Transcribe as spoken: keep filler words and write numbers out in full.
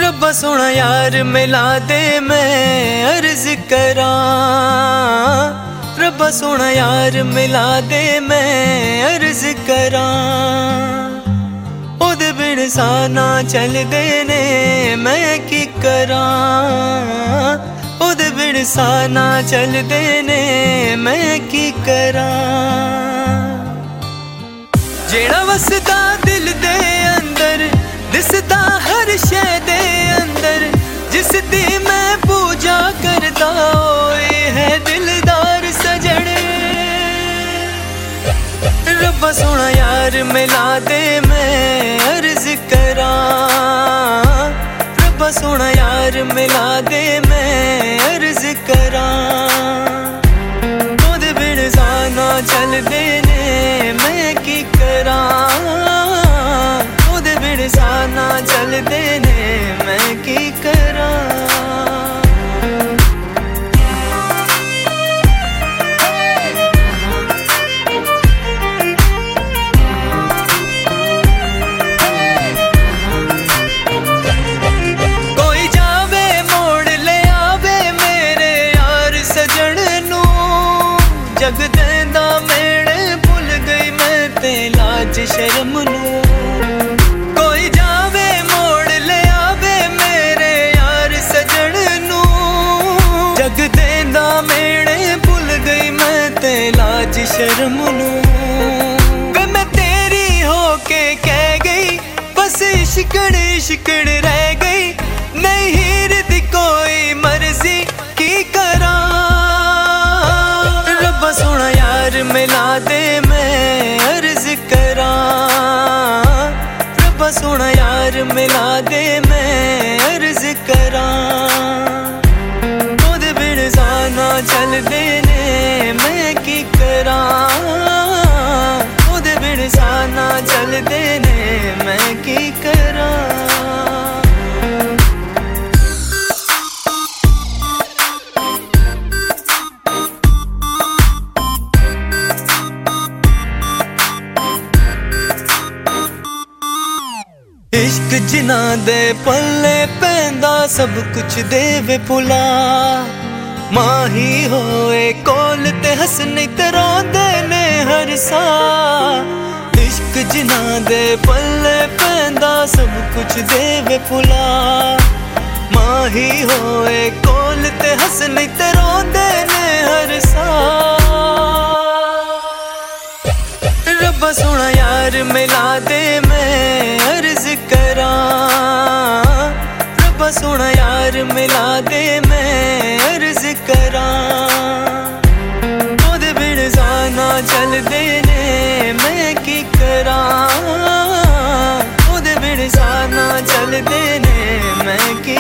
रब्बा सोना यार मिला दे मैं अर्ज करा। रब्बा सोना यार मिला दे मैं अर्ज करा। ओदे बिन साना चल देने मैं की करा। ओदे बिन साना चल देने मैं की करा। जेड़ा वसदा दिल दे अंदर दिसदा हर शै दे अंदर, जिसदी मैं पूजा करदा ओए है दिलदार सजण। रब्बा सोना यार मिला दे मैं अर्ज करा। रब्बा सोना यार मिला दे मैं अर्ज करा। ओदे बिन साना चल देने मैं की करा। ओदे बिन साना चल देने मैं की करा। कोई जावे मोड़ ले आवे मेरे यार सजन नू। जग देंदा मेड़े भुल गई मैं ते लाज शर्म नू। कोई जावे मोड़ ले आवे मेरे यार सजन नू। जग देंदा मेड़े भुल गई मैं ते लाज शर्म नू। वे मैं तेरी होके कह गई बस इश्कड़ इश्कड़ रह गई। नहीं हीर दी कोई मर्जी की करा। रब्बा सोना यार मिला दे मैं अर्ज करा। रब्बा सोना यार मिला दे मैं अर्ज करा। ओदे बिन साना चल देने मैं की करा। ओदे बिन साना चल देने मैं की करा। इश्क जिना दे पल्ले पैंदा सब कुछ देवे भुला। माही होए कोल ते हसने ते रोंदे ने हर सा। इश्क जिना दे पल्ले पैंदा सब कुछ देवे भुला। माही होए कोल ते हसने ते रोंदे ने हर सा। रब्बा सोना यार मिला दे मैं अर्ज करा। रब्बा सोना यार मिला दे मैं अर्ज करा। ओदे बिन साना चल देने मैं की करा। ओदे बिन साना चल देने मैं की